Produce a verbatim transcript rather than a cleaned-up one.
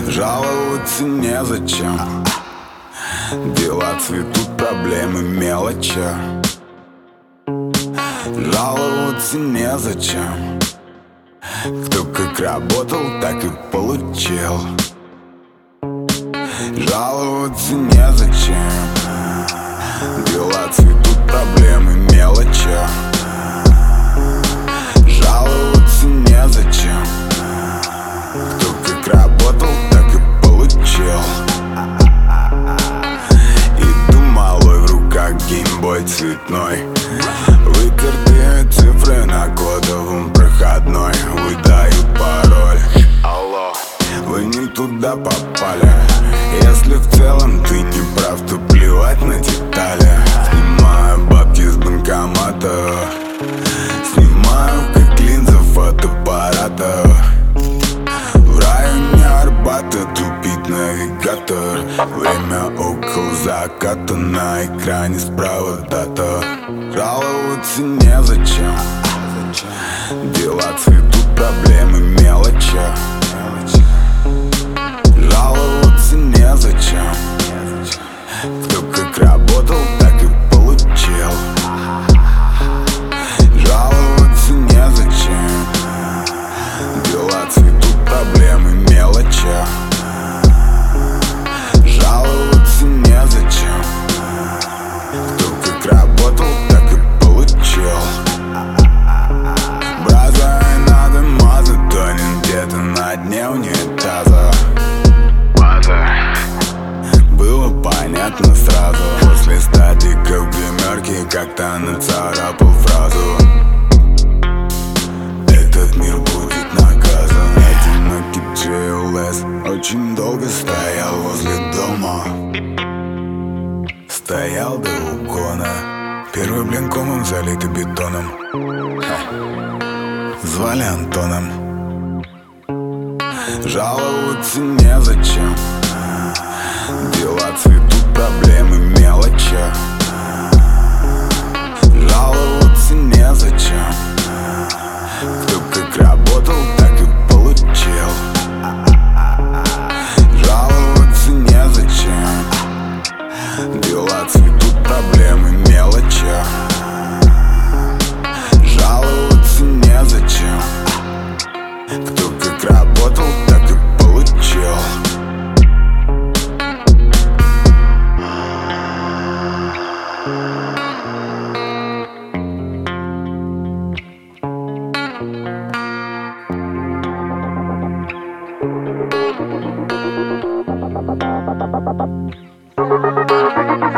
Жаловаться незачем. Дела цветут, проблемы мелочи. Жаловаться незачем. Кто как работал, так и получил. Жаловаться незачем. Дела цветут, проблемы мелочи. Жаловаться незачем. Кто как работал, так и получил. Иду малой, в руках геймбой цветной. Вытертые цифры на кодовом проходной. Выдаю пароль. Алло, вы не туда попали. Если в целом ты не прав, то плевать на детали. Снимаю бабки с банкомата. Снимаю как линза фотоаппарата. В районе Арбата тупит навигатор. Время около заката, на экране справа дата. Жаловаться незачем. Дела цветут, проблемы мелочи. Жаловаться незачем. Кто как работал, так и получил. Жаловаться незачем. Дела цветут, проблемы мелочи. Жаловаться незачем. Кто как работал, так и получил. Браза, и надо мазать, тонет где-то на дне унитаза. Было понятно сразу. После статика в гримерке как-то нацарапал фразу: этот мир будет наказан. Одинокий джей эл эс очень долго стоял возле дома. Стоял до угона. Первый блин комом залитый бетоном. Ха. Звали Антоном. Жаловаться незачем. Дела цветут, проблемы мелочи. Жаловаться незачем. Кто как работал, так и получил. Жаловаться незачем. Дела цветут, проблемы мелочи. Жаловаться незачем. Кто как работал, так и получил. Thank you.